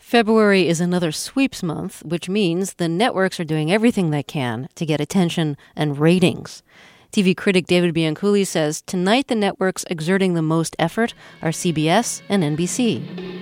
February is another sweeps month, which means the networks are doing everything they can to get attention and ratings. TV critic David Bianculli says tonight the networks exerting the most effort are CBS and NBC.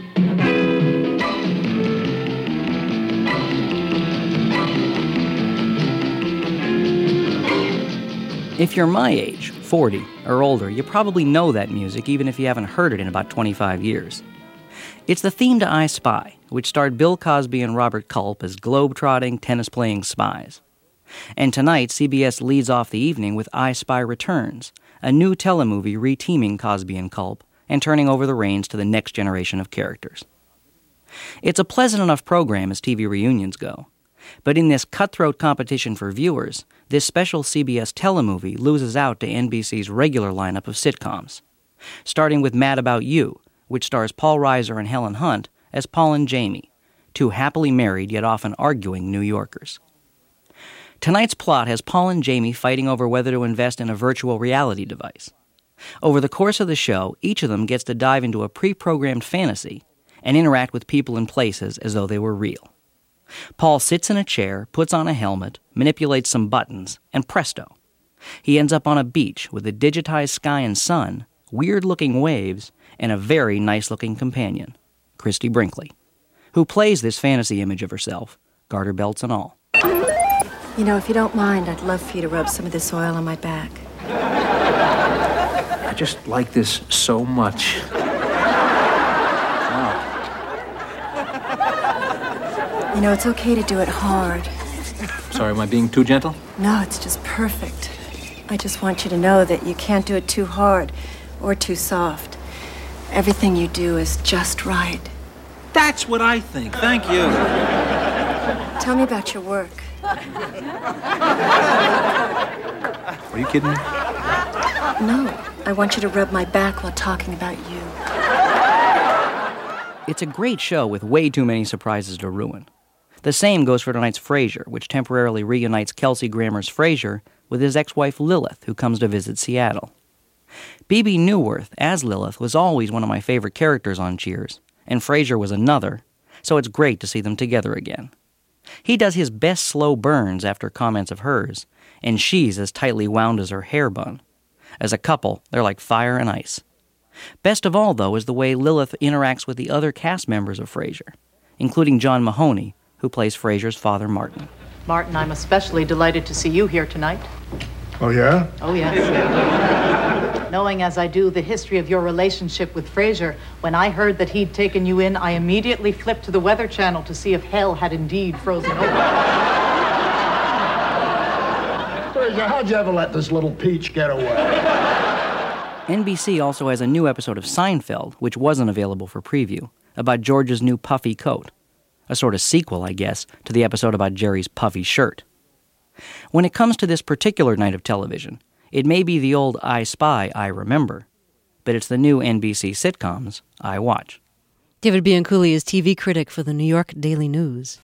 If you're my age, 40 or older, you probably know that music even if you haven't heard it in about 25 years. It's the theme to I Spy, which starred Bill Cosby and Robert Culp as globe-trotting, tennis-playing spies. And tonight, CBS leads off the evening with I Spy Returns, a new telemovie reteaming Cosby and Culp and turning over the reins to the next generation of characters. It's a pleasant enough program as TV reunions go, but in this cutthroat competition for viewers, this special CBS telemovie loses out to NBC's regular lineup of sitcoms, starting with Mad About You, which stars Paul Reiser and Helen Hunt as Paul and Jamie, two happily married yet often arguing New Yorkers. Tonight's plot has Paul and Jamie fighting over whether to invest in a virtual reality device. Over the course of the show, each of them gets to dive into a pre-programmed fantasy and interact with people and places as though they were real. Paul sits in a chair, puts on a helmet, manipulates some buttons, and presto, he ends up on a beach with a digitized sky and sun, weird-looking waves, and a very nice-looking companion, Christie Brinkley, who plays this fantasy image of herself, garter belts and all. You know, if you don't mind, I'd love for you to rub some of this oil on my back. I just like this so much. Wow. You know, it's okay to do it hard. Sorry, am I being too gentle? No, it's just perfect. I just want you to know that you can't do it too hard or too soft. Everything you do is just right. That's what I think. Thank you. Tell me about your work. Are you kidding me? No, I want you to rub my back while talking about you. It's a great show with way too many surprises to ruin. The same goes for tonight's Frasier, which temporarily reunites Kelsey Grammer's Frasier with his ex-wife Lilith, who comes to visit Seattle. Bebe Neuwirth, as Lilith, was always one of my favorite characters on Cheers, and Frasier was another, so it's great to see them together again. He does his best slow burns after comments of hers, and she's as tightly wound as her hair bun. As a couple, they're like fire and ice. Best of all, though, is the way Lilith interacts with the other cast members of Frasier, including John Mahoney, who plays Frasier's father, Martin. Martin, I'm especially delighted to see you here tonight. Oh, yeah? Oh, yes. Knowing as I do the history of your relationship with Frasier, when I heard that he'd taken you in, I immediately flipped to the Weather Channel to see if hell had indeed frozen over. Frasier, how'd you ever let this little peach get away? NBC also has a new episode of Seinfeld, which wasn't available for preview, about George's new puffy coat. A sort of sequel, I guess, to the episode about Jerry's puffy shirt. When it comes to this particular night of television, it may be the old I Spy I remember, but it's the new NBC sitcoms I watch. David Bianculli is TV critic for the New York Daily News.